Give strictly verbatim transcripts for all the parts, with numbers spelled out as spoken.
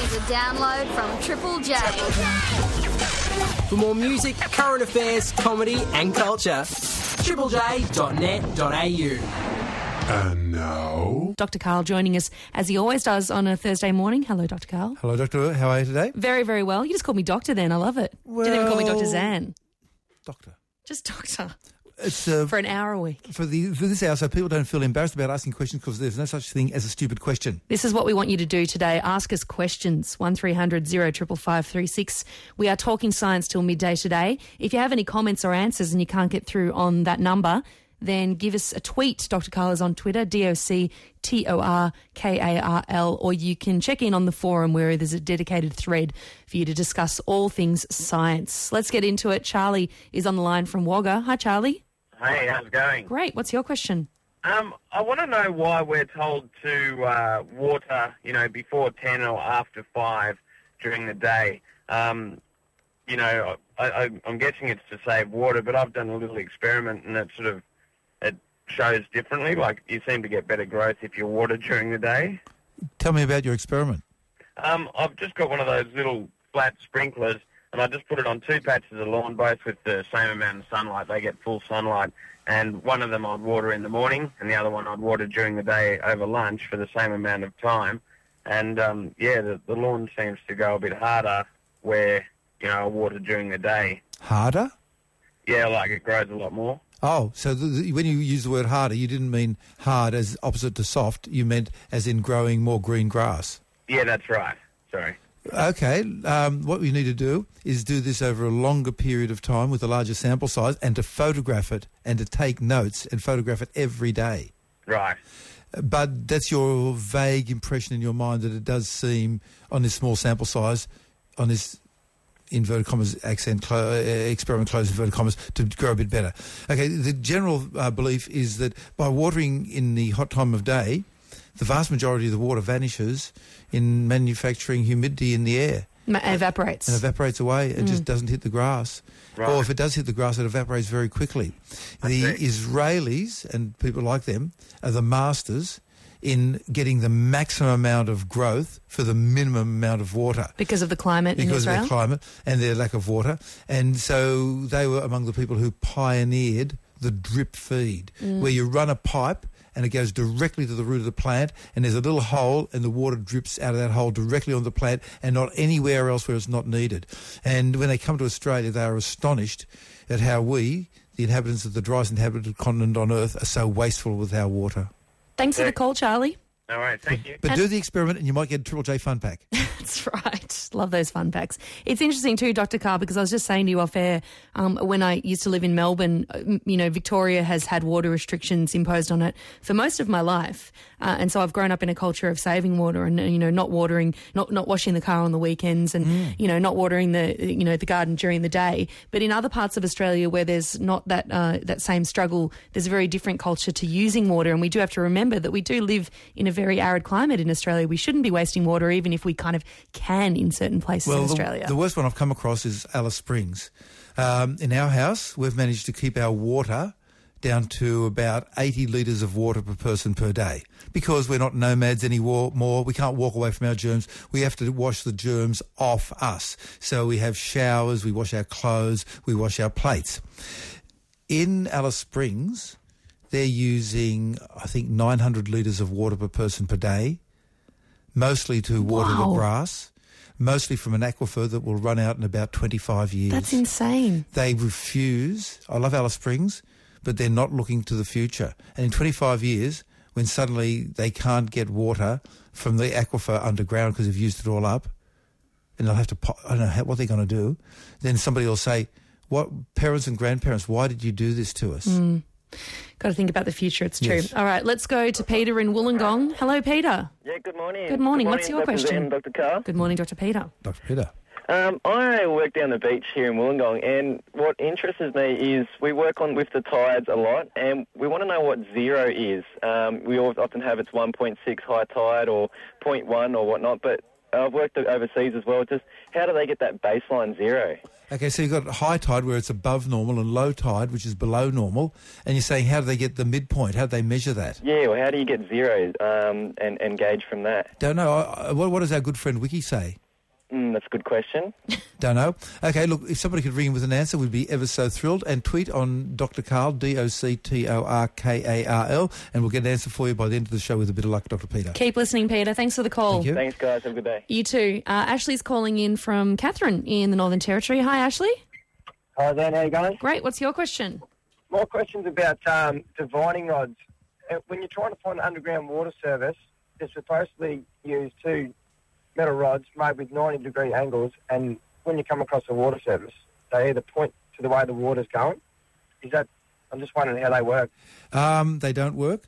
is a download from Triple J. For more music, current affairs, comedy and culture, triple j dot net dot a u. And now... Doctor Karl joining us, as he always does on a Thursday morning. Hello, Doctor Karl. Hello, Doctor. How are you today? Very, very well. You just called me Doctor then. I love it. Well, Didn't even call me Doctor Zan. Doctor. Just Doctor. It's uh, For an hour a week. for the for this hour, so people don't feel embarrassed about asking questions because there's no such thing as a stupid question. This is what we want you to do today. Ask us questions. one three hundred zero five five five three six. We are talking science till midday today. If you have any comments or answers and you can't get through on that number, then give us a tweet. Doctor Karl is on Twitter, D O C T O R K A R L, or you can check in on the forum where there's a dedicated thread for you to discuss all things science. Let's get into it. Charlie is on the line from Wagga. Hi, Charlie. Hey, how's it going? Great. What's your question? Um, I want to know why we're told to uh, water, you know, before ten or after five during the day. Um, you know, I, I, I'm guessing it's to save water, but I've done a little experiment and it sort of it shows differently. Like you seem to get better growth if you water during the day. Tell me about your experiment. Um, I've just got one of those little flat sprinklers, and I just put it on two patches of lawn, both with the same amount of sunlight. They get full sunlight. And one of them I'd water in the morning, and the other one I'd water during the day over lunch for the same amount of time. And, um, yeah, the, the lawn seems to go a bit harder where, you know, I water during the day. Harder? Yeah, like it grows a lot more. Oh, so the, the, when you use the word harder, you didn't mean hard as opposite to soft. You meant as in growing more green grass. Yeah, that's right. Sorry. Okay, um, what we need to do is do this over a longer period of time with a larger sample size and to photograph it and to take notes and photograph it every day. Right. But that's your vague impression in your mind that it does seem, on this small sample size, on this inverted commas accent, clo- uh, experiment close inverted commas, to grow a bit better. Okay, the general uh, belief is that by watering in the hot time of day, the vast majority of the water vanishes in manufacturing humidity in the air. Ma- evaporates. And evaporates away. It Mm. just doesn't hit the grass. Right. Or if it does hit the grass, it evaporates very quickly. I The see. Israelis, and people like them, are the masters in getting the maximum amount of growth for the minimum amount of water. Because of the climate in Because Israel? of their climate and their lack of water. And so they were among the people who pioneered the drip feed, Mm. where you run a pipe and it goes directly to the root of the plant, and there's a little hole, and the water drips out of that hole directly on the plant and not anywhere else where it's not needed. And when they come to Australia, they are astonished at how we, the inhabitants of the driest inhabited continent on Earth, are so wasteful with our water. Thanks for the call, Charlie. All right, thank you. But And- do the experiment and you might get a Triple J fun pack. That's right. Love those fun packs. It's interesting too, Doctor Karl, because I was just saying to you off air, um, when I used to live in Melbourne, uh, you know, Victoria has had water restrictions imposed on it for most of my life. Uh, and so I've grown up in a culture of saving water and, you know, not watering, not, not washing the car on the weekends and, mm. you know, not watering the, you know, the garden during the day. But in other parts of Australia where there's not that, uh, that same struggle, there's a very different culture to using water. And we do have to remember that we do live in a very arid climate in Australia. We shouldn't be wasting water, even if we kind of can in certain places well, in the, Australia. the worst one I've come across is Alice Springs. Um, in our house, we've managed to keep our water down to about eighty litres of water per person per day because we're not nomads anymore. We can't walk away from our germs. We have to wash the germs off us. So we have showers, we wash our clothes, we wash our plates. In Alice Springs, they're using, I think, nine hundred litres of water per person per day, mostly to water Wow. the grass, mostly from an aquifer that will run out in about twenty-five years. That's insane. They refuse. I love Alice Springs, but they're not looking to the future. And in twenty-five years, when suddenly they can't get water from the aquifer underground because they've used it all up, and they'll have to, po- I don't know how, what they're going to do, then somebody will say, "What, parents and grandparents, why did you do this to us?" Mm. Got to think about the future, it's true. Yes. All right, let's go to Peter in Wollongong. Hello, Peter. Yeah, good morning. Good morning. What's your Doctor question? Zan, Doctor Karl. Good morning, Doctor Peter. Doctor Peter. Um, I work down the beach here in Wollongong, and what interests me is we work on with the tides a lot, and we want to know what zero is. Um, we often have it's one point six high tide or zero point one or whatnot, but I've worked overseas as well. Just how do they get that baseline zero? Okay, so you've got high tide where it's above normal and low tide, which is below normal. And you're saying how do they get the midpoint? How do they measure that? Yeah, well, how do you get zero um, and, and gauge from that? Don't know. I, I, what, what does our good friend Wiki say? Mm, that's a good question. Don't know. Okay, look, if somebody could ring in with an answer, we'd be ever so thrilled. And tweet on Doctor Karl, D O C T O R K A R L, and we'll get an answer for you by the end of the show with a bit of luck, Doctor Peter. Keep listening, Peter. Thanks for the call. Thank you. Thanks, guys. Have a good day. You too. Uh, Ashley's calling in from Catherine in the Northern Territory. Hi, Ashley. Hi, Dan. How you going? Great. What's your question? My question's about um, divining rods. Uh, When you're trying to find an underground water service, they're supposedly use two metal rods made with ninety degree angles, and when you come across a water service, they either point to the way the water's going. Is that? I'm just wondering how they work. Um, they don't work.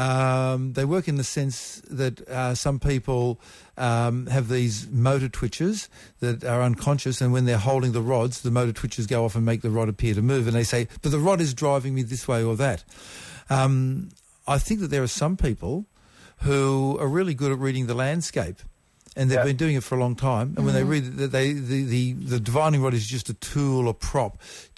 Um, they work in the sense that uh, some people um, have these motor twitches that are unconscious, and when they're holding the rods, the motor twitches go off and make the rod appear to move, and they say, but the rod is driving me this way or that. Um, I think that there are some people who are really good at reading the landscape, and they've Yeah. been doing it for a long time. And when they read that, they the, the the divining rod is just a tool or prop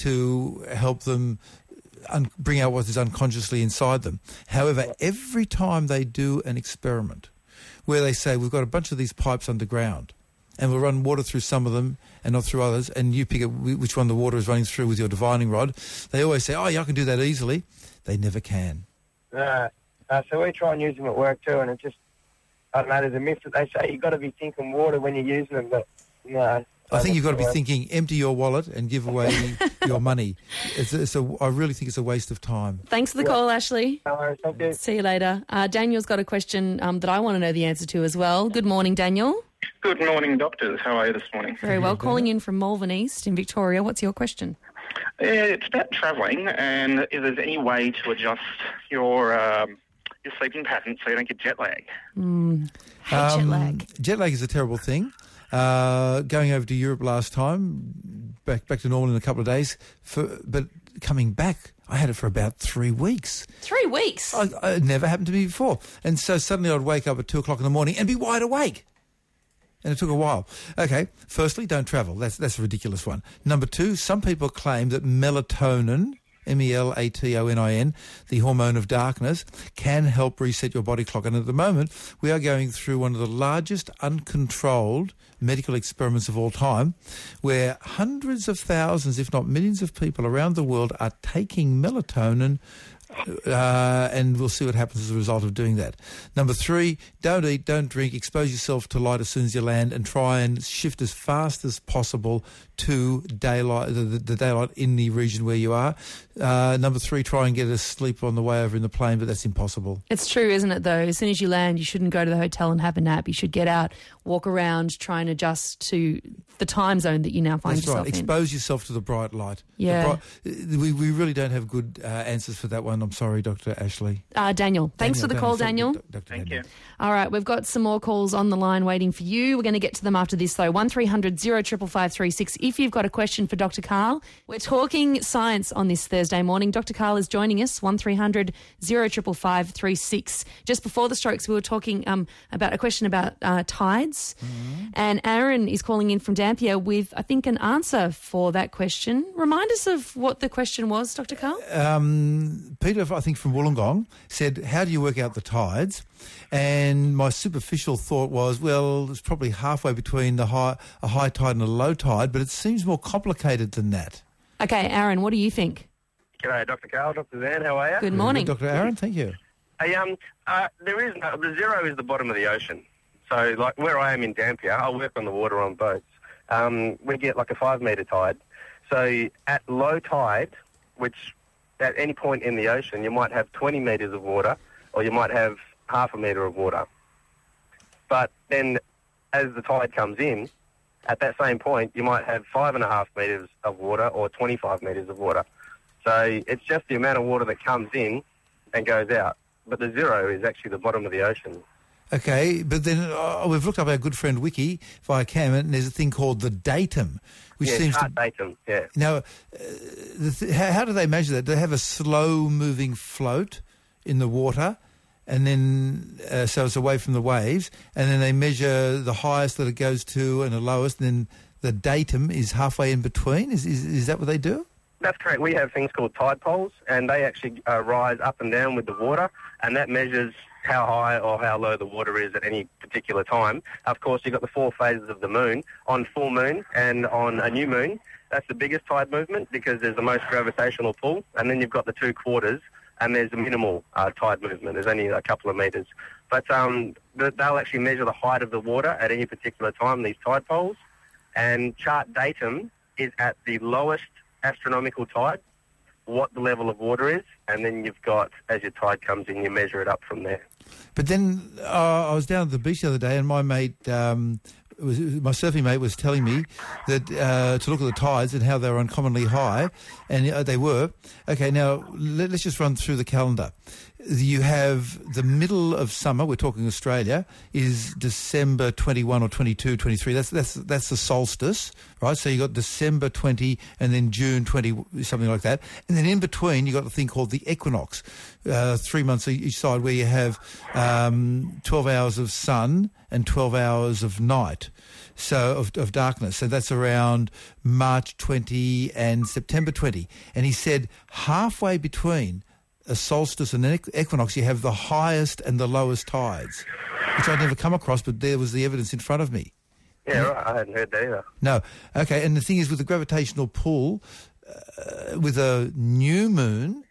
to help them un- bring out what is unconsciously inside them. However, every time they do an experiment where they say we've got a bunch of these pipes underground, and we'll run water through some of them and not through others, and you pick up wh- which one the water is running through with your divining rod, they always say, "Oh, yeah, I can do that easily." They never can. Uh, uh, so we try and use them at work too, and it just, I don't know, there's a myth that they say you've got to be thinking water when you're using them, but no. I think you've got to be Well, thinking, empty your wallet and give away your money. It's, it's a, I really think it's a waste of time. Thanks for the call, Ashley. No worries, thank you. See you later. Uh, Daniel's got a question um, that I want to know the answer to as well. Good morning, Daniel. Good morning, doctors. How are you this morning? Very well. Calling in from Malvern East in Victoria. What's your question? Uh, it's about travelling, and if there's any way to adjust your um, your sleeping pattern so you don't get jet lag. Mm, hate jet Um, lag. Jet lag is a terrible thing. Uh, going over to Europe last time, back back to normal in a couple of days, for, but coming back, I had it for about three weeks. Three weeks? I, I, it never happened to me before. And so suddenly I'd wake up at two o'clock in the morning and be wide awake. And it took a while. Okay, firstly, don't travel. That's that's a ridiculous one. Number two, some people claim that melatonin, M E L A T O N I N, the hormone of darkness, can help reset your body clock. And at the moment, we are going through one of the largest uncontrolled medical experiments of all time, where hundreds of thousands, if not millions of people around the world are taking melatonin, uh, and we'll see what happens as a result of doing that. Number three, don't eat, don't drink, expose yourself to light as soon as you land, and try and shift as fast as possible to daylight, the, the daylight in the region where you are. Uh, number three, try and get a sleep on the way over in the plane, but that's impossible. It's true, isn't it, though? As soon as you land, you shouldn't go to the hotel and have a nap. You should get out, walk around, try and adjust to the time zone that you now find That's yourself right. in. Expose yourself to the bright light. The Yeah. bright- we, we really don't have good uh, answers for that one. I'm sorry, Doctor Ashley. Uh, Daniel, thanks Daniel, for the call, sorry, Daniel. Doctor Thank Daniel. you. All right, we've got some more calls on the line waiting for you. We're going to get to them after this, though. one three hundred zero five five three six. If you've got a question for Doctor Karl, we're talking science on this Thursday morning. Doctor Karl is joining us, one three hundred zero five five three six. Just before the strokes, we were talking um, about a question about uh, tides. Mm-hmm. And Aaron is calling in from Dampier with, I think, an answer for that question. Remind us of what the question was, Doctor Karl. Um, Peter, I think from Wollongong, said, how do you work out the tides? And my superficial thought was, well, it's probably halfway between the high, a high tide and a low tide, but it seems more complicated than that. Okay, Aaron, what do you think? G'day, Doctor Karl, Doctor Zan, how are you? Good morning. Doctor Aaron, thank you. Hey, um, uh, there is no, the zero is the bottom of the ocean. So, like where I am in Dampier, I work on the water on boats. Um, we get like a five metre tide. So at low tide, which at any point in the ocean, you might have twenty metres of water, or you might have half a metre of water. But then, as the tide comes in, at that same point, you might have five and a half metres of water or twenty-five metres of water. So it's just the amount of water that comes in and goes out. But the zero is actually the bottom of the ocean. Okay, but then uh, we've looked up our good friend Wiki via Cam, and there's a thing called the datum, which yeah, seems to... chart datum, yeah. Now, uh, the th- how, how do they measure that? Do they have a slow-moving float in the water, and then uh, so it's away from the waves, and then they measure the highest that it goes to and the lowest, and then the datum is halfway in between. Is is, is that what they do? That's correct. We have things called tide poles, and they actually uh, rise up and down with the water, and that measures how high or how low the water is at any particular time. Of course, you've got the four phases of the moon. On full moon and on a new moon, that's the biggest tide movement because there's the most gravitational pull, and then you've got the two quarters, and there's a minimal uh, tide movement. There's only a couple of metres. But um, they'll actually measure the height of the water at any particular time, these tide poles, and chart datum is at the lowest astronomical tide, what the level of water is, and then you've got, as your tide comes in, you measure it up from there. But then uh, I was down at the beach the other day, and my mate, um, was, my surfing mate, was telling me that uh, to look at the tides and how they were uncommonly high, and uh, they were. Okay, now let, let's just run through the calendar. You have the middle of summer, we're talking Australia, is December twenty-one or twenty-two, twenty-three. That's that's that's the solstice, right? So you got December twenty and then June twenty, something like that. And then in between, you got the thing called the equinox, uh, three months each side, where you have um, twelve hours of sun and twelve hours of night. So of, of darkness. So that's around March twenty and September twenty. And he said halfway between a solstice and an equinox, you have the highest and the lowest tides, which I'd never come across, but there was the evidence in front of me. Yeah, right. I hadn't heard that either. No. Okay, and the thing is, with the gravitational pull, uh, with a new moon,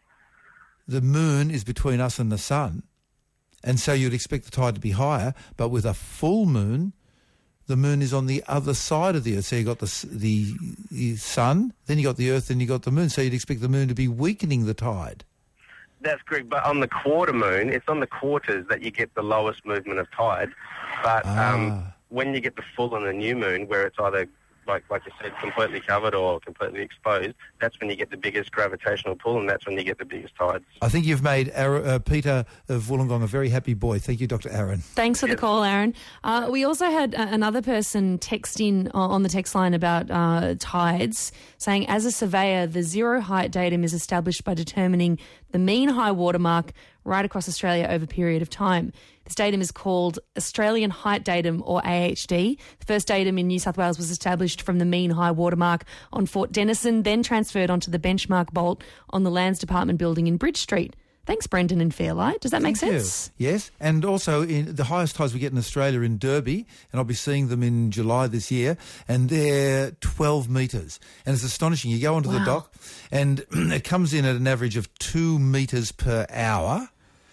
the moon is between us and the sun, and so you'd expect the tide to be higher, but with a full moon, the moon is on the other side of the earth. So you got the, the, the sun, then you got the earth, then you got the moon, so you'd expect the moon to be weakening the tide. That's correct, but on the quarter moon, it's on the quarters that you get the lowest movement of tide. But Ah. um, when you get the full and the new moon, where it's either, like like you said, completely covered or completely exposed, that's when you get the biggest gravitational pull, and that's when you get the biggest tides. I think you've made Aaron, uh, Peter of Wollongong a very happy boy. Thank you, Doctor Aaron. Thanks for the call, Aaron. Uh, we also had uh, another person text in uh, on the text line about uh, tides, saying, as a surveyor, the zero height datum is established by determining the mean high water mark right across Australia over a period of time. This datum is called Australian Height Datum, or A H D. The first datum in New South Wales was established from the mean high water mark on Fort Denison, then transferred onto the benchmark bolt on the Lands Department building in Bridge Street. Thanks, Brendan and Fairlight. Does that make Thank sense? you. Yes, and also in the highest tides we get in Australia in Derby, and I'll be seeing them in July this year, and they're twelve metres. And it's astonishing. You go onto Wow. the dock, and it comes in at an average of two metres per hour,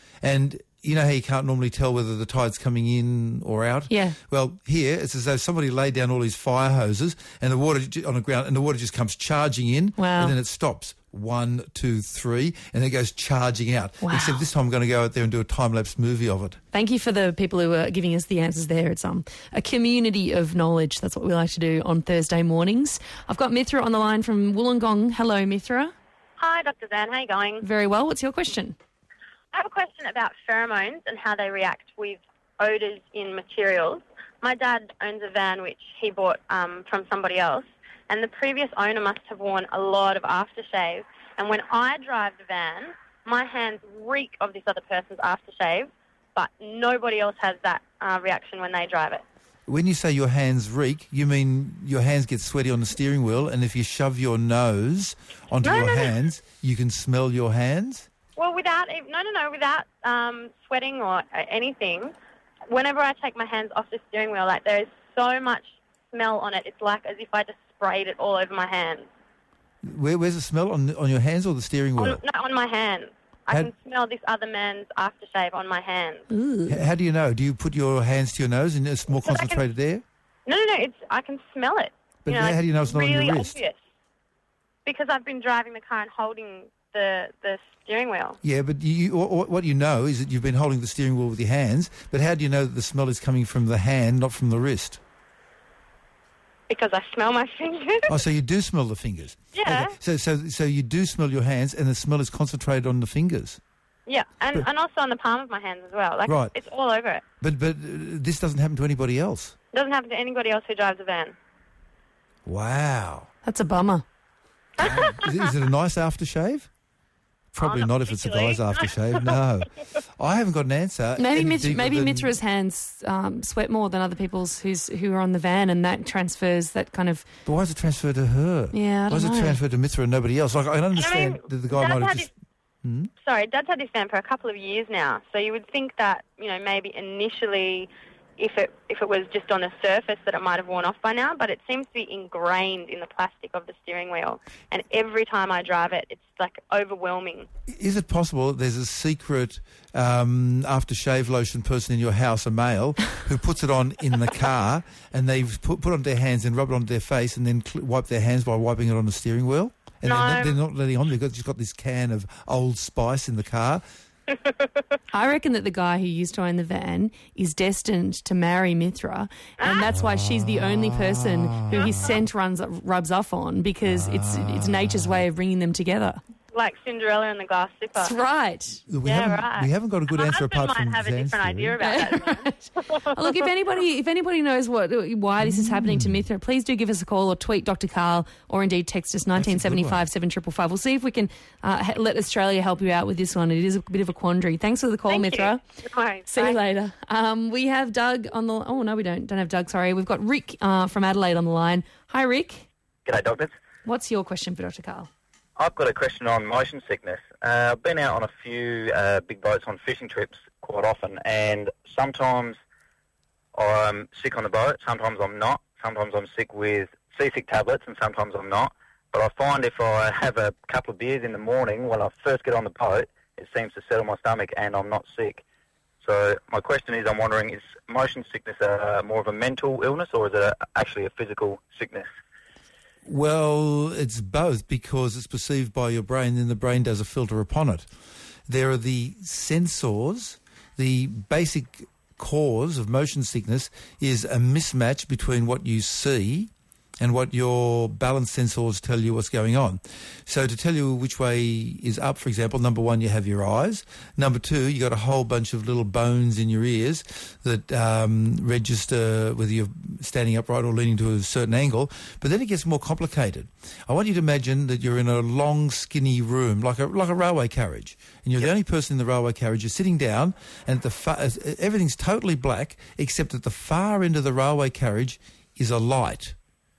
and you know how you can't normally tell whether the tide's coming in or out? Yeah. Well, here it's as though somebody laid down all these fire hoses and the water j- on the ground, and the water just comes charging in, Wow. and then it stops. One, two, three, and then it goes charging out. Wow. Except this time I'm going to go out there and do a time-lapse movie of it. Thank you for the people who are giving us the answers there. It's um a community of knowledge. That's what we like to do on Thursday mornings. I've got Mithra on the line from Wollongong. Hello, Mithra. Hi, Doctor Zan. How you going? Very well. What's your question? I have a question about pheromones and how they react with odours in materials. My dad owns a van which he bought um, from somebody else, and the previous owner must have worn a lot of aftershave. And when I drive the van, my hands reek of this other person's aftershave, but nobody else has that uh, reaction when they drive it. When you say your hands reek, you mean your hands get sweaty on the steering wheel, and if you shove your nose onto No, your no, no. hands, you can smell your hands? Well, without ev- no, no, no, without um, sweating or uh, anything. Whenever I take my hands off the steering wheel, like there is so much smell on it. It's like as if I just sprayed it all over my hands. Where, where's the smell? On, on your hands or the steering On, wheel? no, on my hands. I How- can smell this other man's aftershave on my hands. H- How do you know? Do you put your hands to your nose and it's more Because I can- concentrated there? No, no, no. It's I can smell it. But you know, how do you know it's not on really your wrist? obvious. Because I've been driving the car and holding the the steering wheel. Yeah, but you, what what you know is that you've been holding the steering wheel with your hands, but how do you know that the smell is coming from the hand, not from the wrist? Because I smell my fingers. Oh, so you do smell the fingers? Yeah. Okay. So, so, so you do smell your hands, and the smell is concentrated on the fingers. Yeah, and, But- and also on the palm of my hands as well. Like Right. it's all over it. But but uh, this doesn't happen to anybody else. It doesn't happen to anybody else who drives a van. Wow. That's a bummer. is, it, is it a nice aftershave? Probably Oh, not, not if it's a particularly. guy's aftershave. No. I haven't got an answer. Maybe any Mith- deeper maybe than- Mithra's hands um, sweat more than other people's who's who are on the van, and that transfers that kind of. But why is it transferred to her? Yeah, I Why is don't it know. transferred to Mithra and nobody else? Like, I understand I mean, that the guy Dad might have had just... his- Sorry, Dad's had this van for a couple of years now, so you would think that, you know, maybe initially, if it if it was just on the surface, that it might have worn off by now, but it seems to be ingrained in the plastic of the steering wheel, and every time I drive it, it's like overwhelming. Is it possible there's a secret um, aftershave lotion person in your house, a male, who puts it on in the car and they've put, put it on their hands and rub it onto their face and then cl- wipe their hands by wiping it on the steering wheel? And No. they're, they're not letting on. They've got, just got this can of Old Spice in the car. I reckon that the guy who used to own the van is destined to marry Mithra, and that's why she's the only person who his scent runs rubs off on, because it's it's nature's way of bringing them together. Like Cinderella and the Glass Slipper. That's right. We, Yeah, haven't, right. we haven't got a good My answer husband apart might from have a Zan's different theory. idea about that. Oh, look, if anybody if anybody knows what why this is happening to Mithra, please do give us a call or tweet Doctor Carl, or indeed text us nineteen seventy-five seven five five five. We'll see if we can uh, ha- let Australia help you out with this one. It is a bit of a quandary. Thanks for the call, Thank Mithra. you. No worries. See Bye. you later. Um, we have Doug on the. Oh no, we don't. Don't have Doug. Sorry, we've got Rick uh, from Adelaide on the line. Hi, Rick. G'day, doctors. What's your question for Doctor Carl? I've got a question on motion sickness. Uh, I've been out on a few uh, big boats on fishing trips quite often, and sometimes I'm sick on the boat, sometimes I'm not. Sometimes I'm sick with seasick tablets, and sometimes I'm not. But I find if I have a couple of beers in the morning when I first get on the boat, it seems to settle my stomach and I'm not sick. So my question is, I'm wondering, is motion sickness uh, more of a mental illness, or is it a, actually a physical sickness? Well, it's both, because it's perceived by your brain, then the brain does a filter upon it. There are the sensors. The basic cause of motion sickness is a mismatch between what you see and what your balance sensors tell you what's going on. So to tell you which way is up, for example, number one, you have your eyes. Number two, you got a whole bunch of little bones in your ears that um, register whether you're standing upright or leaning to a certain angle. But then it gets more complicated. I want you to imagine that you're in a long, skinny room, like a like a railway carriage, and you're the only person in the railway carriage. You're sitting down, and at the far, everything's totally black, except at the far end of the railway carriage is a light.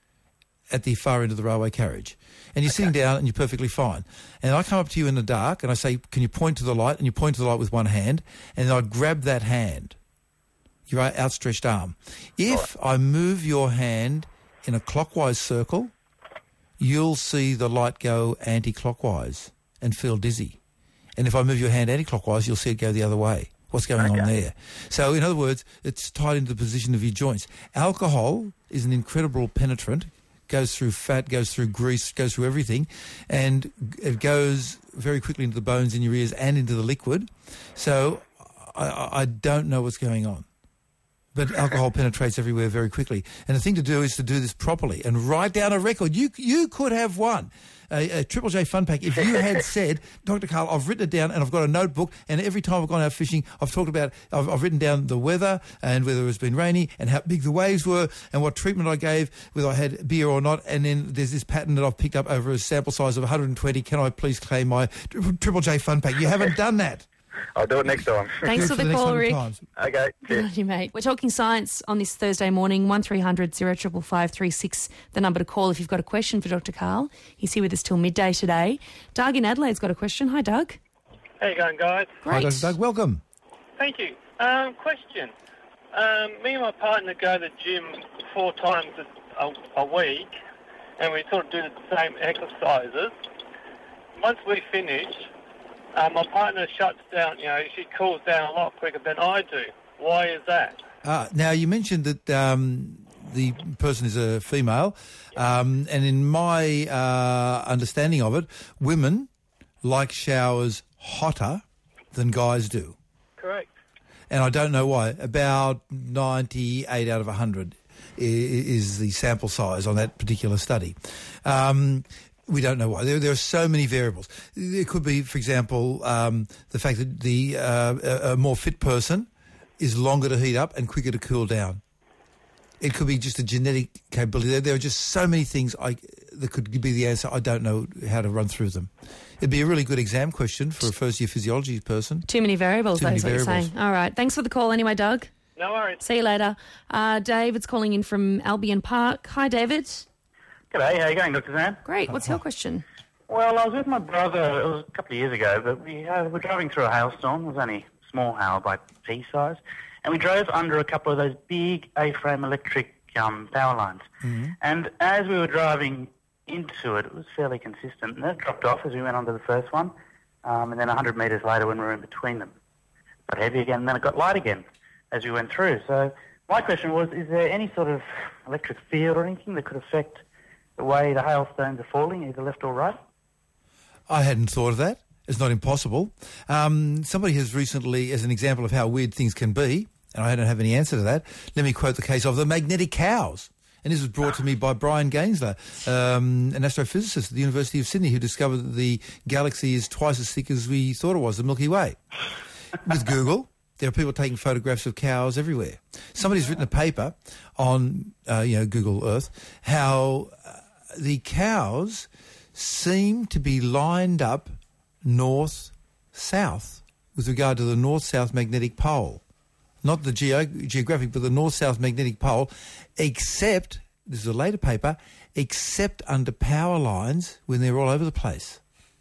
At the far end of the railway carriage. And you're sitting down and you're perfectly fine. And I come up to you in the dark and I say, can you point to the light? And you point to the light with one hand. And then I grab that hand, your outstretched arm. If I move your hand in a clockwise circle, you'll see the light go anti-clockwise and feel dizzy. And if I move your hand anti-clockwise, you'll see it go the other way. What's going Okay. on there? So, in other words, it's tied into the position of your joints. Alcohol is an incredible penetrant. Goes through fat, goes through grease, goes through everything, and it goes very quickly into the bones in your ears and into the liquid. So I, I don't know what's going on. But alcohol penetrates everywhere very quickly. And the thing to do is to do this properly and write down a record. You you could have won a, a Triple J Fun Pack if you had said, Doctor Carl, I've written it down and I've got a notebook, and every time I've gone out fishing, I've talked about, I've, I've written down the weather and whether it's been rainy and how big the waves were and what treatment I gave, whether I had beer or not. And then there's this pattern that I've picked up over a sample size of one hundred twenty. Can I please claim my Triple J Fun Pack? You haven't done that. I'll do it next time. Thanks for the next call, hundred Rick. times. Okay, Good cheers. on you, mate. We're talking science on this Thursday morning. one three hundred oh five five three six, the number to call if you've got a question for Doctor Carl. He's here with us till midday today. Doug in Adelaide's got a question. Hi, Doug. How you going, guys? Great. Hi, Doctor Doug. Welcome. Thank you. Um, question. Um, me and my partner go to the gym four times a, a, a week, and we sort of do the same exercises. Once we finish, uh, my partner shuts down, you know, she cools down a lot quicker than I do. Why is that? Uh, now, you mentioned that um, the person is a female, um, and in my uh, understanding of it, women like showers hotter than guys do. Correct. And I don't know why. About ninety-eight out of one hundred is the sample size on that particular study. Um, we don't know why. There, there are so many variables. It could be, for example, um, the fact that the uh, a, a more fit person is longer to heat up and quicker to cool down. It could be just a genetic capability. There, there are just so many things I, that could be the answer. I don't know how to run through them. It'd be a really good exam question for a first-year physiology person. Too many variables, Too though, many is what you're variables. saying. All right. Thanks for the call anyway, Doug. No worries. See you later. Uh, David's calling in from Albion Park. Hi, David. G'day, how you going, Doctor Zan? Great. What's your question? Well, I was with my brother, it was a couple of years ago, but we uh, were driving through a hailstorm. It was only a small hail, like pea size. And we drove under a couple of those big A-frame electric um, power lines. Mm-hmm. And as we were driving into it, it was fairly consistent. And it dropped off as we went onto the first one. Um, and then one hundred metres later when we were in between them, it got heavy again, and then it got light again as we went through. So my question was, is there any sort of electric field or anything that could affect the way the hailstones are falling, either left or right? I hadn't thought of that. It's not impossible. Um, somebody has recently, as an example of how weird things can be, and I don't have any answer to that, let me quote the case of the magnetic cows. And this was brought to me by Brian Gainsler, um, an astrophysicist at the University of Sydney, who discovered that the galaxy is twice as thick as we thought it was, the Milky Way. With Google, there are people taking photographs of cows everywhere. Somebody's written a paper on, uh, you know, Google Earth, how uh, the cows seem to be lined up north-south with regard to the north-south magnetic pole. Not the geo- geographic, but the north-south magnetic pole, except, this is a later paper, except under power lines when they're all over the place.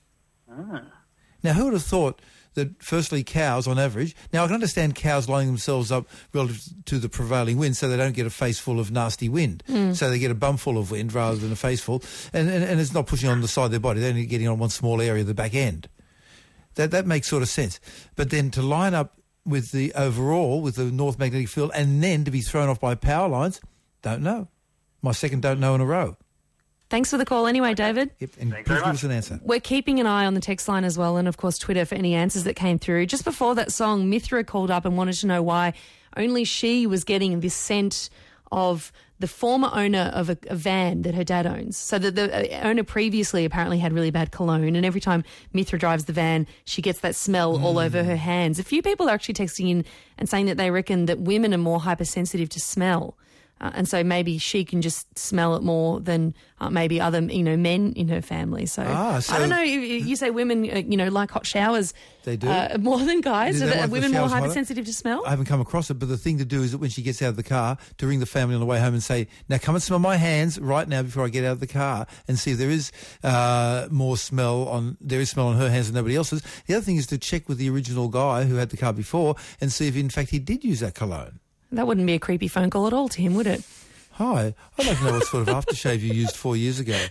Ah. Now, who would have thought that, firstly, cows, on average... Now, I can understand cows lining themselves up relative to the prevailing wind so they don't get a face full of nasty wind. Mm. So they get a bum full of wind rather than a face full. And, and, and it's not pushing on the side of their body. They're only getting on one small area of the back end. That, that makes sort of sense. But then to line up with the overall, with the North Magnetic Field, and then to be thrown off by power lines, don't know. My second don't know in a row. Thanks for the call anyway, David. Yep, and please give us an answer. We're keeping an eye on the text line as well, and of course Twitter for any answers that came through. Just before that song, Mithra called up and wanted to know why only she was getting this scent of the former owner of a, a van that her dad owns. So the, the owner previously apparently had really bad cologne, and every time Mithra drives the van, she gets that smell mm. all over her hands. A few people are actually texting in and saying that they reckon that women are more hypersensitive to smell. Uh, and so maybe she can just smell it more than uh, maybe other, you know, men in her family. So, ah, so I don't know. You, you say women, uh, you know, like hot showers. They do uh, more than guys. Do Are, they are like the women more showers hotter? hypersensitive to smell? I haven't come across it, but the thing to do is that when she gets out of the car, to ring the family on the way home and say, "Now come and smell my hands right now before I get out of the car," and see if there is uh, more smell on there is smell on her hands than nobody else's. The other thing is to check with the original guy who had the car before and see if in fact he did use that cologne. That wouldn't be a creepy phone call at all to him, would it? Hi, I'd like to know what sort of aftershave you used four years ago.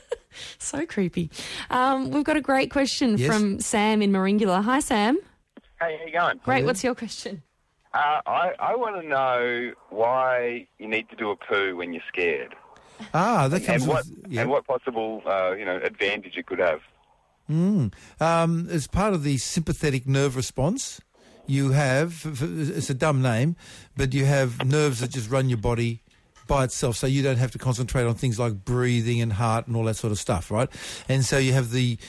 So creepy. Um, we've got a great question Yes. from Sam in Maringula. Hi, Sam. Hey, how you going? Great. What's your question? Uh, I, I want to know why you need to do a poo when you're scared. Ah, that comes and what, with... yeah. And what possible, uh, you know, advantage it could have. Mm. Um, as part of the sympathetic nerve response, you have, it's a dumb name, but you have nerves that just run your body by itself, so you don't have to concentrate on things like breathing and heart and all that sort of stuff, right? And so you have the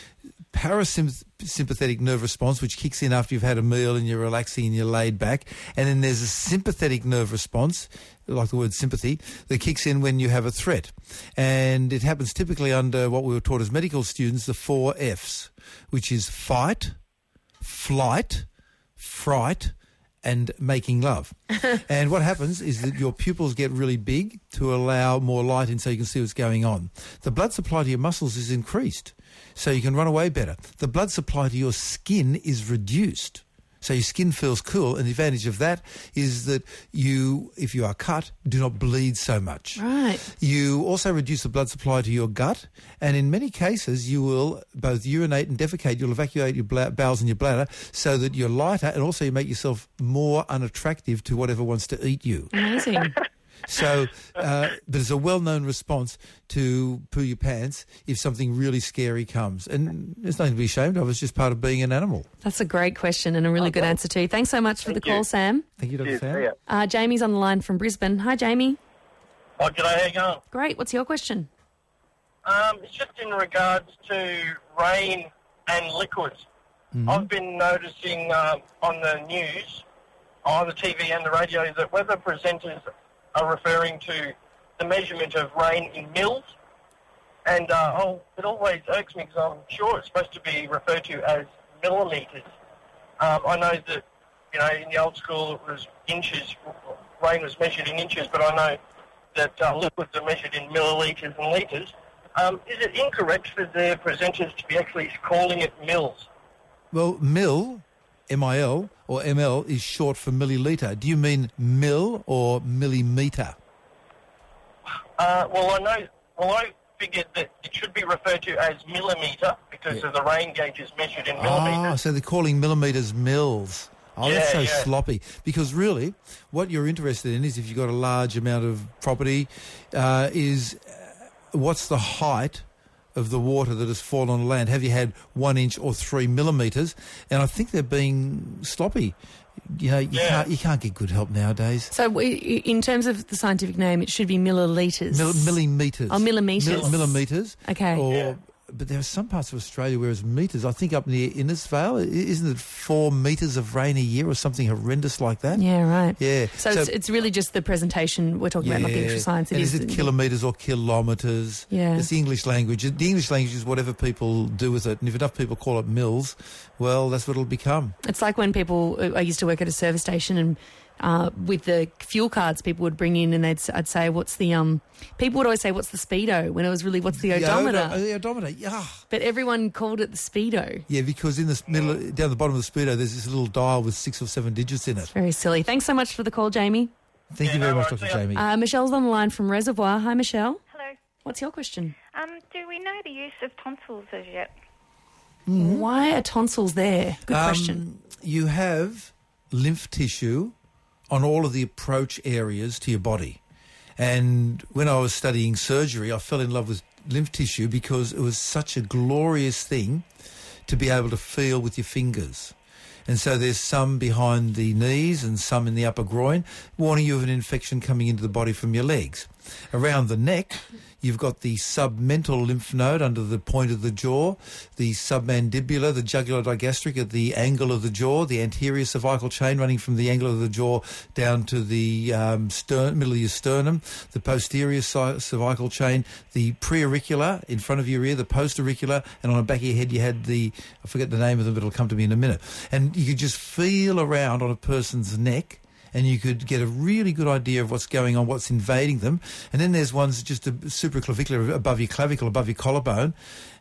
parasympathetic nerve response, which kicks in after you've had a meal and you're relaxing and you're laid back. And then there's a sympathetic nerve response, like the word sympathy, that kicks in when you have a threat. And it happens typically under what we were taught as medical students, the four Fs, which is fight, flight, fright, and making love. And what happens is that your pupils get really big to allow more light in so you can see what's going on. The blood supply to your muscles is increased so you can run away better. The blood supply to your skin is reduced so your skin feels cool, and the advantage of that is that you, if you are cut, do not bleed so much. Right. You also reduce the blood supply to your gut, and in many cases you will both urinate and defecate. You'll evacuate your bla- bowels and your bladder so that you're lighter, and also you make yourself more unattractive to whatever wants to eat you. Amazing. So, uh, but it's a well-known response to poo your pants if something really scary comes. And there's nothing to be ashamed of. It's just part of being an animal. That's a great question and a really good answer too. Thanks so much for Thank the call, you. Sam. Thank you, Doctor Cheers, Sam. see ya. Uh, Jamie's on the line from Brisbane. Hi, Jamie. Oh, g'day, how you going? Great. What's your question? Um, it's just in regards to rain and liquids. Mm-hmm. I've been noticing um, on the news, on the T V and the radio, that weather presenters are referring to the measurement of rain in mils, And uh, oh, it always irks me because I'm sure it's supposed to be referred to as millimetres. Um, I know that, you know, in the old school it was inches, rain was measured in inches, but I know that uh, liquids are measured in millilitres and litres. Um, is it incorrect for their presenters to be actually calling it mils? Well, mil, M I L, or M L is short for milliliter. Do you mean mil or millimetre? Uh, well, I know, well, I figured that it should be referred to as millimetre because Yeah. of the rain gauge is measured in millimetres. Ah, so they're calling millimetres mils. Oh, that's so Yeah, yeah. sloppy. Because really, what you're interested in is if you've got a large amount of property, uh, is uh, what's the height of the water that has fallen on land? Have you had one inch or three millimetres? And I think they're being sloppy. You know, you, Yeah. can't, you can't get good help nowadays. So we, in terms of the scientific name, it should be millilitres. Mil- millimetres. Oh, millimetres. Mil- millimetres. Okay. Or, Yeah. But there are some parts of Australia where it's metres. I think up near Innisfail, i- isn't it four metres of rain a year or something horrendous like that? Yeah, right. Yeah. So, it's, it's really just the presentation we're talking about, not the extra science. It and is, is it kilometres or kilometres? Yeah. It's the English language. The English language is whatever people do with it. And if enough people call it mils, well, that's what it'll become. It's like when people, I used to work at a service station and uh, with the fuel cards people would bring in and they'd, I'd say, what's the, um, people would always say, what's the speedo? When it was really, what's the odometer? The, the odometer, yeah. But everyone called it the speedo. Yeah, because in the middle, down the bottom of the speedo, there's this little dial with six or seven digits in it. Very silly. Thanks so much for the call, Jamie. Thank you very much, Doctor Jamie. Uh, Michelle's on the line from Reservoir. Hi, Michelle. Hello. What's your question? Um, do we know the use of tonsils as yet? Why are tonsils there? Good Um, question. You have lymph tissue on all of the approach areas to your body. And when I was studying surgery, I fell in love with lymph tissue because it was such a glorious thing to be able to feel with your fingers. And so there's some behind the knees and some in the upper groin, warning you of an infection coming into the body from your legs. Around the neck, you've got the submental lymph node under the point of the jaw, the submandibular, the jugular digastric at the angle of the jaw, the anterior cervical chain running from the angle of the jaw down to the um, stern, middle of your sternum, the posterior ci- cervical chain, the preauricular in front of your ear, the postauricular, and on the back of your head you had the, I forget the name of them, but it'll come to me in a minute. And you could just feel around on a person's neck and you could get a really good idea of what's going on, what's invading them. And then there's ones just a supraclavicular above your clavicle, above your collarbone,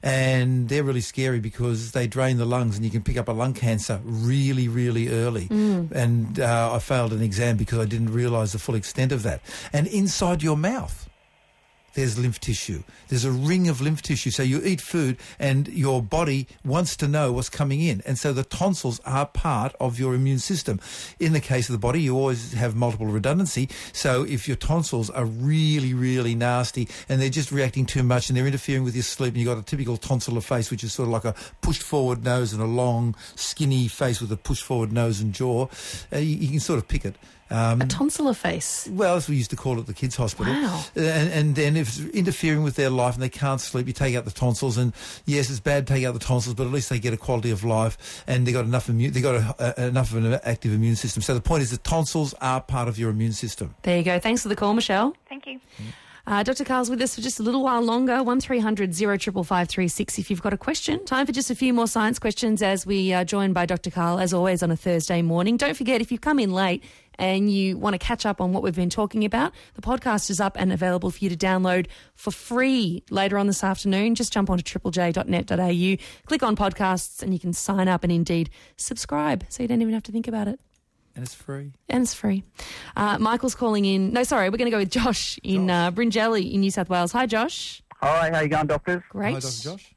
and they're really scary because they drain the lungs and you can pick up a lung cancer really, really early. Mm. And uh, I failed an exam because I didn't realise the full extent of that. And inside your mouth, there's lymph tissue. There's a ring of lymph tissue. So you eat food and your body wants to know what's coming in. And so the tonsils are part of your immune system. In the case of the body, you always have multiple redundancy. So if your tonsils are really, really nasty and they're just reacting too much and they're interfering with your sleep and you've got a typical tonsillar face, which is sort of like a pushed forward nose and a long, skinny face with a pushed forward nose and jaw, uh, you, you can sort of pick it. Um, a tonsillar face? Well, as we used to call it at the kids' hospital. Wow. And, and then if it's interfering with their life and they can't sleep, you take out the tonsils. And yes, it's bad to take out the tonsils, but at least they get a quality of life and they got enough immune, they got a, a, enough of an active immune system. So the point is the tonsils are part of your immune system. There you go. Thanks for the call, Michelle. Thank you. Uh, Doctor Carl's with us for just a little while longer. one three hundred zero five five five three six if you've got a question. Time for just a few more science questions as we are joined by Doctor Carl, as always, on a Thursday morning. Don't forget, if you've come in late and you want to catch up on what we've been talking about, the podcast is up and available for you to download for free later on this afternoon. Just jump onto triple j dot net dot a u, click on podcasts, and you can sign up and indeed subscribe so you don't even have to think about it. And it's free. And it's free. Uh, Michael's calling in. No, sorry, we're going to go with Josh in uh, Bringelly in New South Wales. Hi, Josh. Hi, how you going, doctors? Great. Hi, Doctor Josh.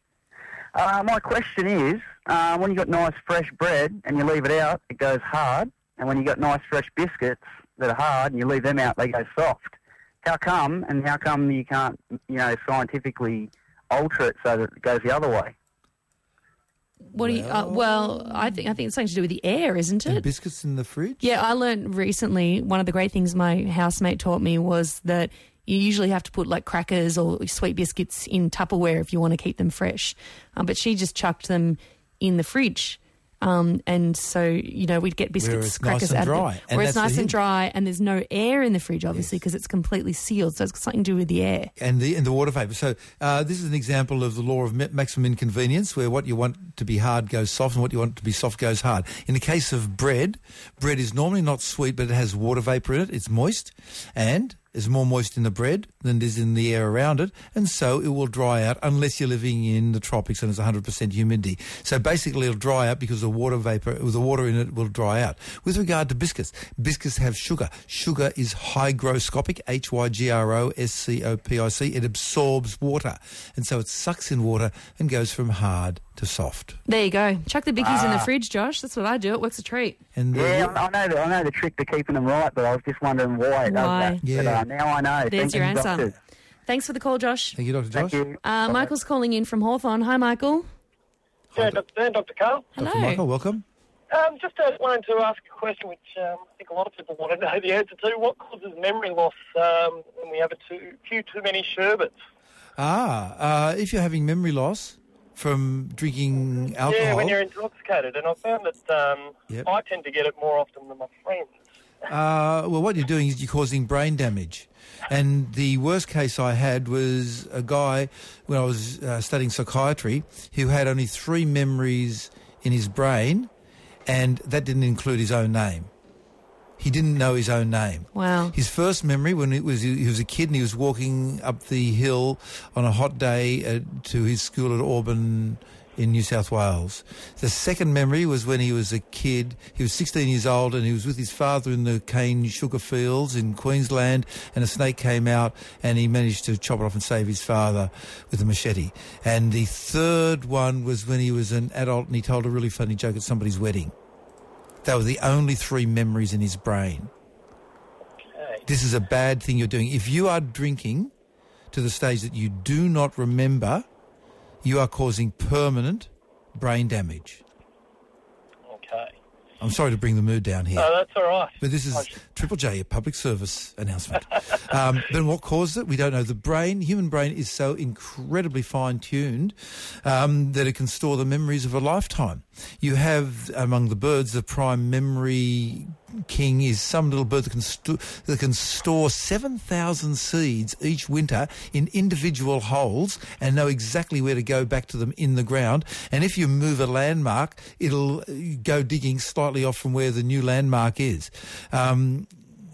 Uh, my question is, uh, when you got nice fresh bread and you leave it out, it goes hard. And when you got nice fresh biscuits that are hard and you leave them out, they go soft. How come, and how come you can't, you know, scientifically alter it so that it goes the other way? What do you? Uh, well, I think I think it's something to do with the air, isn't it? And biscuits in the fridge? Yeah, I learned recently. One of the great things my housemate taught me was that you usually have to put like crackers or sweet biscuits in Tupperware if you want to keep them fresh. Um, but she just chucked them in the fridge, Um, and so, you know, we'd get biscuits, Where it's crackers nice and out dry. of it. And Where it's that's the nice and hint. dry and there's no air in the fridge, obviously, because it's completely sealed. So it's got something to do with the air. And the and the water vapour. So uh, this is an example of the law of ma- maximum inconvenience, where what you want to be hard goes soft and what you want to be soft goes hard. In the case of bread, bread is normally not sweet, but it has water vapour in it. It's moist, and there's more moist in the bread than there is in the air around it, and so it will dry out unless you're living in the tropics and it's one hundred percent humidity. So basically it'll dry out because the water vapour, the water in it will dry out. With regard to biscuits, biscuits have sugar. Sugar is hygroscopic, H Y G R O S C O P I C. It absorbs water, and so it sucks in water and goes from hard to soft. There you go. Chuck the bickies in the Ah. fridge, Josh. That's what I do. It works a treat. And the, Yeah, I I know, the, I know the trick to keeping them right, but I was just wondering why it Why? does that. But, uh, now I know. There's Thank your you, answer. doctors. Thanks for the call, Josh. Thank you, Doctor Josh. Thank you. Uh, Michael's calling in from Hawthorne. Hi, Michael. Yeah, Doctor Dan, Doctor Carl. Hello. Doctor Michael, welcome. Um, just uh, wanted to ask a question which um, I think a lot of people want to know the answer to. What causes memory loss um, when we have a too, few too many sherbets? Ah, uh, if you're having memory loss from drinking alcohol... Yeah, when you're intoxicated. And I found that um, Yep. I tend to get it more often than my friends. Uh, well, what you're doing is you're causing brain damage. And the worst case I had was a guy, when I was uh, studying psychiatry, who had only three memories in his brain, and that didn't include his own name. He didn't know his own name. Wow. His first memory, when it was he was a kid and he was walking up the hill on a hot day uh, to his school at Auburn in New South Wales. The second memory was when he was a kid. He was sixteen years old and he was with his father in the cane sugar fields in Queensland, and a snake came out and he managed to chop it off and save his father with a machete. And the third one was when he was an adult and he told a really funny joke at somebody's wedding. They were the only three memories in his brain. Okay. This is a bad thing you're doing. If you are drinking to the stage that you do not remember, you are causing permanent brain damage. Okay. I'm sorry to bring the mood down here. No, that's all right. But this is Triple J, a public service announcement. um, then what caused it? We don't know. The brain, human brain, is so incredibly fine-tuned um, that it can store the memories of a lifetime. You have, among the birds, the prime memory king is some little bird that can, sto- that can store seven thousand seeds each winter in individual holes and know exactly where to go back to them in the ground. And if you move a landmark, it'll go digging slightly off from where the new landmark is. Um,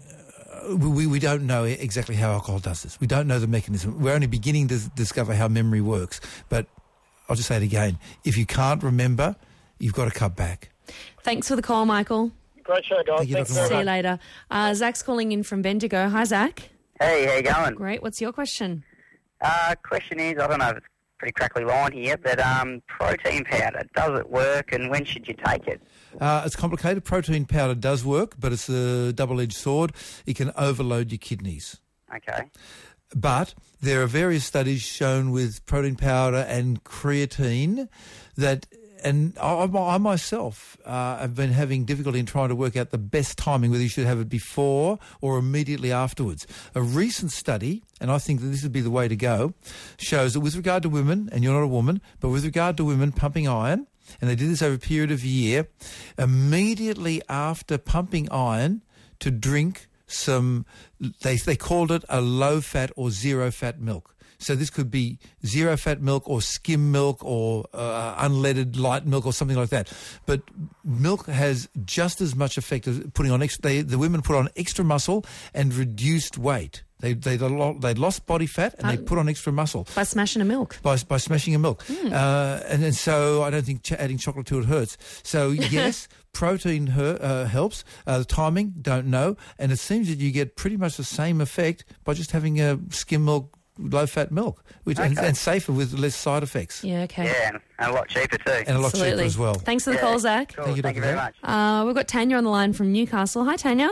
we, we don't know exactly how alcohol does this. We don't know the mechanism. We're only beginning to discover how memory works. But I'll just say it again. If you can't remember, you've got to cut back. Thanks for the call, Michael. Great show, guys. Thank you, Thanks Doctor very See you much. later. Uh, Zach's calling in from Bendigo. Hi, Zach. Hey, how you going? Great. What's your question? Uh, question is, I don't know if it's a pretty crackly line here, but um, protein powder, does it work and when should you take it? Uh, it's complicated. Protein powder does work, but it's a double-edged sword. It can overload your kidneys. Okay. But there are various studies shown with protein powder and creatine that, and I, I myself uh, have been having difficulty in trying to work out the best timing, whether you should have it before or immediately afterwards. A recent study, and I think that this would be the way to go, shows that with regard to women, and you're not a woman, but with regard to women pumping iron, and they did this over a period of a year, immediately after pumping iron to drink some, they they called it a low-fat or zero-fat milk. So this could be zero-fat milk or skim milk or uh, unleaded light milk or something like that. But milk has just as much effect as putting on extra. They, the women put on extra muscle and reduced weight. They they they lost body fat and they put on extra muscle By smashing a milk. by by smashing a milk. Mm. Uh, and, and so I don't think ch- adding chocolate to it hurts. So yes, protein her, uh, helps. Uh, the timing, don't know. And it seems that you get pretty much the same effect by just having a skim milk, low-fat milk, which and, Okay. and safer with less side effects. Yeah, okay. Yeah, and a lot cheaper too. And a lot Absolutely. cheaper as well. Thanks for the Yeah, call, Zach. Cool. Thank you, Thank you Doctor very Zach. much. Uh, we've got Tanya on the line from Newcastle. Hi, Tanya.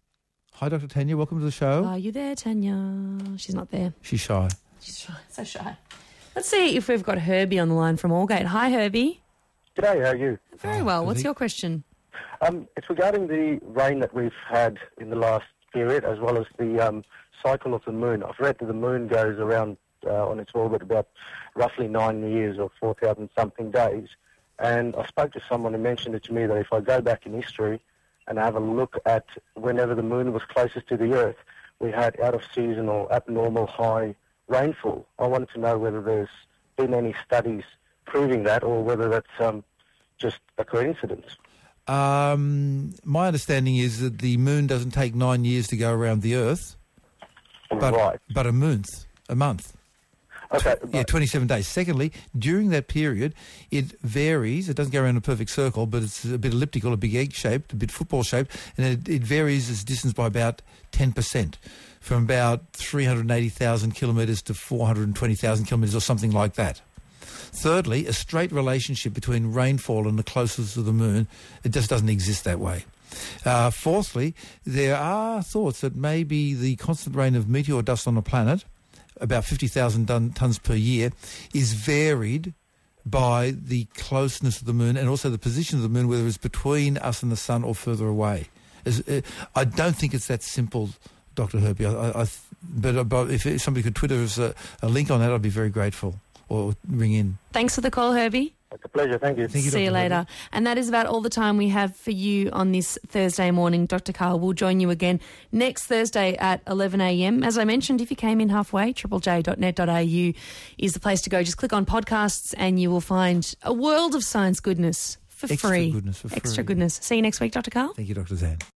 Hi, Doctor Tanya. Welcome to the show. Are you there, Tanya? She's not there. She's shy. She's shy. So shy. Let's see if we've got Herbie on the line from Aldgate. Hi, Herbie. G'day, how are you? Very well. What's your question? Um, it's regarding the rain that we've had in the last period, as well as the um, cycle of the moon. I've read that the moon goes around uh, on its orbit about roughly nine years or four thousand something days. And I spoke to someone who mentioned it to me that if I go back in history and have a look at whenever the moon was closest to the Earth, we had out-of-season or abnormal high rainfall. I wanted to know whether there's been any studies proving that or whether that's um, just a coincidence. Um, my understanding is that the moon doesn't take nine years to go around the Earth, but, right. but a month. A month. Okay. Yeah, twenty-seven days. Secondly, during that period, it varies. It doesn't go around a perfect circle, but it's a bit elliptical, a big egg-shaped, a bit football-shaped, and it, it varies its distance by about ten percent, from about three hundred eighty thousand kilometres to four hundred twenty thousand kilometres or something like that. Thirdly, a straight relationship between rainfall and the closeness to the moon, it just doesn't exist that way. Uh, fourthly, there are thoughts that maybe the constant rain of meteor dust on the planet, about fifty thousand tonnes per year, is varied by the closeness of the moon and also the position of the moon, whether it's between us and the sun or further away. As, uh, I don't think it's that simple, Doctor Herbie. I, I, but, but if somebody could Twitter us a, a link on that, I'd be very grateful, or ring in. Thanks for the call, Herbie. It's a pleasure. Thank you. Thank you, See you Doctor later. Herbie. And that is about all the time we have for you on this Thursday morning. Doctor Karl will join you again next Thursday at eleven a m. As I mentioned, if you came in halfway, triple j dot net dot a u is the place to go. Just click on podcasts and you will find a world of science goodness for Extra free. goodness for Extra free. goodness. See you next week, Doctor Karl. Thank you, Doctor Zan.